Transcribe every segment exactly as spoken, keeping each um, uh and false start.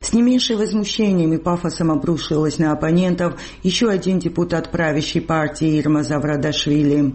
С не меньшим возмущением и пафосом обрушилась на оппонентов еще один депутат правящей партии Ирма Заврадашвили.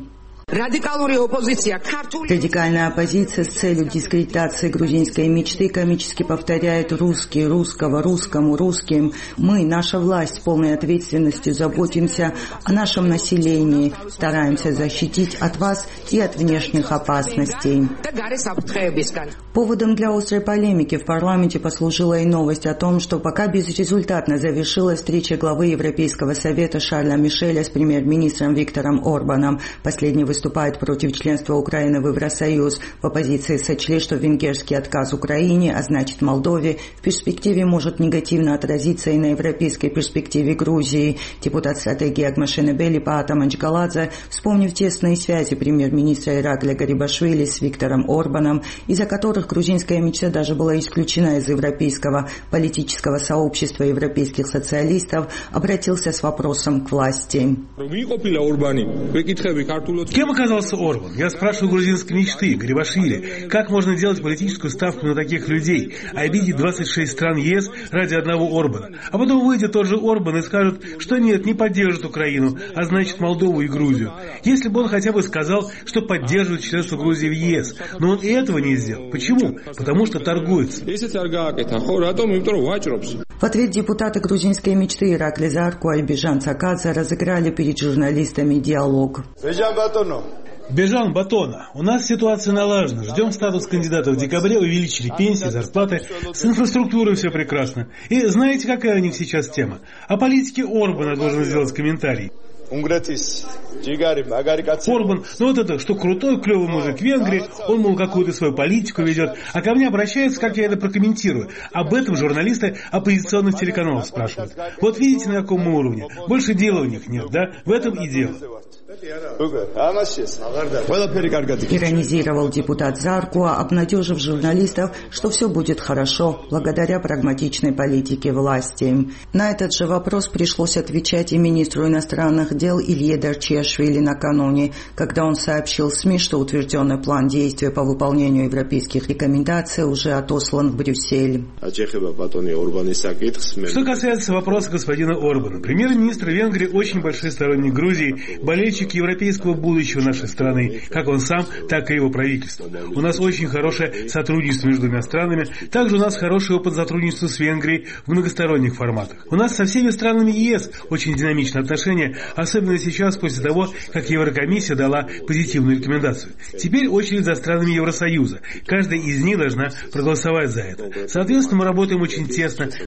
Радикальная оппозиция с целью дискредитации грузинской мечты комически повторяет «русский, русского, русскому, русским». Мы, наша власть, с полной ответственностью заботимся о нашем населении, стараемся защитить от вас и от внешних опасностей. Поводом для острой полемики в парламенте послужила и новость о том, что пока безрезультатно завершилась встреча главы Европейского совета Шарля Мишеля с премьер-министром Виктором Орбаном. Последний выступает против членства Украины в Евросоюз. В оппозиции сочли, что венгерский отказ Украине, а значит Молдове, в перспективе может негативно отразиться и на европейской перспективе Грузии. Депутат стратегии Акмашенебели Паата Манчгаладзе, вспомнив тесные связи премьер-министра Иракля Гарибашвили с Виктором Орбаном, из-за которых грузинская мечта даже была исключена из европейского политического сообщества европейских социалистов, обратился с вопросом к власти. Кем оказался Орбан? Я спрашиваю грузинской мечты, Гарибашвили, как можно делать политическую ставку на таких людей, обидеть двадцать шесть стран ЕС ради одного Орбана? А потом выйдет тот же Орбан и скажет, что нет, не поддержит Украину, а значит Молдову и Грузию. Если бы он хотя бы сказал, что поддерживает членство Грузии в ЕС, но он и этого не сделал. Почему? Потому что торгуется. В ответ депутаты грузинской мечты Иракли Зарку и Бежан Цакадзе разыграли перед журналистами диалог. Бежан Батона. У нас ситуация налажена. Ждем статус кандидата в декабре, увеличили пенсии, зарплаты. С инфраструктурой все прекрасно. И знаете, какая у них сейчас тема? О политике Орбана должен сделать комментарий. Орбан, ну вот это, что крутой, клевый мужик Венгрии, он, мол, какую-то свою политику ведет, а ко мне обращаются, как я это прокомментирую. Об этом журналисты оппозиционных телеканалов спрашивают. Вот видите, на каком мы уровне. Больше дела у них нет, да? В этом и дело. Иронизировал депутат Заркуа, обнадежив журналистов, что все будет хорошо, благодаря прагматичной политике власти. На этот же вопрос пришлось отвечать и министру иностранных дел Илье Дарчиашвили накануне, когда он сообщил СМИ, что утвержденный план действий по выполнению европейских рекомендаций уже отослан в Брюссель. Что касается вопроса господина Орбана, премьер-министр Венгрии очень большой сторонник Грузии, болельщик европейского будущего нашей страны, как он сам, так и его правительство. У нас очень хорошее сотрудничество между двумя странами, также у нас хороший опыт сотрудничества с Венгрией в многосторонних форматах. У нас со всеми странами ЕС очень динамичные отношения, особенно сейчас, после того, как Еврокомиссия дала позитивную рекомендацию. Теперь очередь за странами Евросоюза. Каждая из них должна проголосовать за это. Соответственно, мы работаем очень тесно